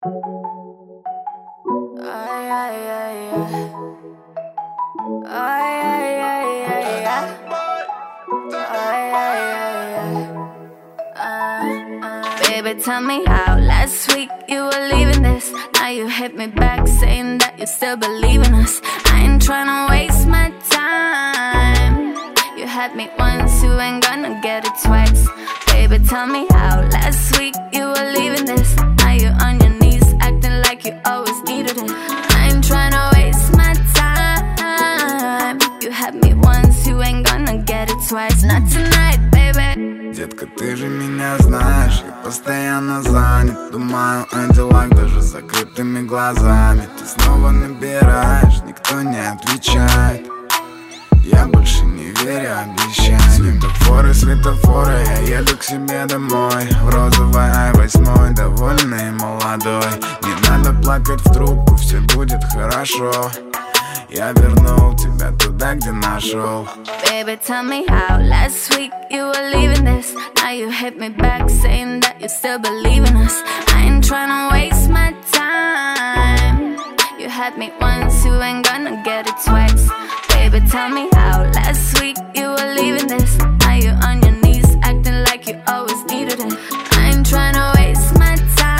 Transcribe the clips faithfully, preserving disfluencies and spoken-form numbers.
Ay, ay, ay, ay. Ay, ay, ay, ay, ay. Ay, ay, ay, ay. Uh, uh. Baby, tell me how last week you were leaving this. Now you hit me back saying that you still believe in us. I ain't tryna waste my time. You had me once, you ain't gonna get it twice. Baby, tell me how last week you were leaving this. Now you on your knees acting like you always needed it. I ain't tryna waste my time. You had me once, you ain't gonna get it twice. Not tonight, baby. Детка, ты же меня знаешь, я постоянно занят. Думаю о делах даже с закрытыми глазами. Ты снова набираешь, никто не отвечает. Я больше не верю обещаниям. Светофоры, светофоры, я еду к себе домой. В розовой ай восемь, довольный и молодой. Не надо плакать в трубку, все будет хорошо. Я вернул тебя туда, где нашел. Baby, tell me how last week you were leaving this. Now you hit me back saying that you still believe in us. I ain't tryna waste my time. You had me once, you ain't gonna get it twice. Baby, tell me how last week you were leaving this. Now you on your knees acting like you always needed it. I ain't tryna waste my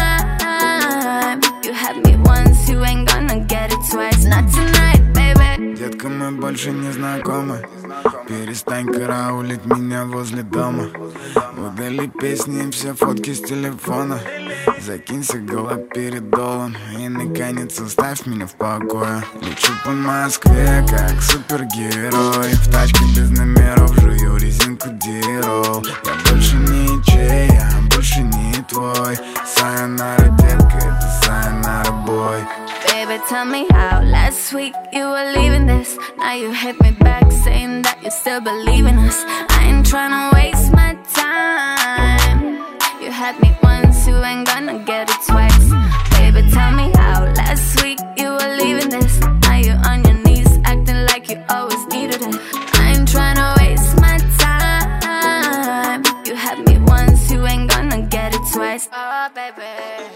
time. You had me once, you ain't gonna get it twice. Not tonight, baby. Детка, мы больше не знакомы. Перестань караулить меня возле дома. Удали песни и все фотки с телефона. Закинься галоперидолом и наконец оставь меня в покое. Лечу по Москве как супергерой. В тачке без номеров жую резинку дирол. Я больше не чей, я больше не твой. Сайонара, детка, это сайонара, бой. Baby, tell me how last week you were leaving this. Now you hit me back saying that you still believe in us. I ain't tryna waste my time. You had me once, you ain't gonna get it twice. Baby, tell me how last week you were leaving this. Now you on your knees acting like you always needed it. I ain't tryna waste my time. You had me once, you ain't gonna get it twice. Oh, baby.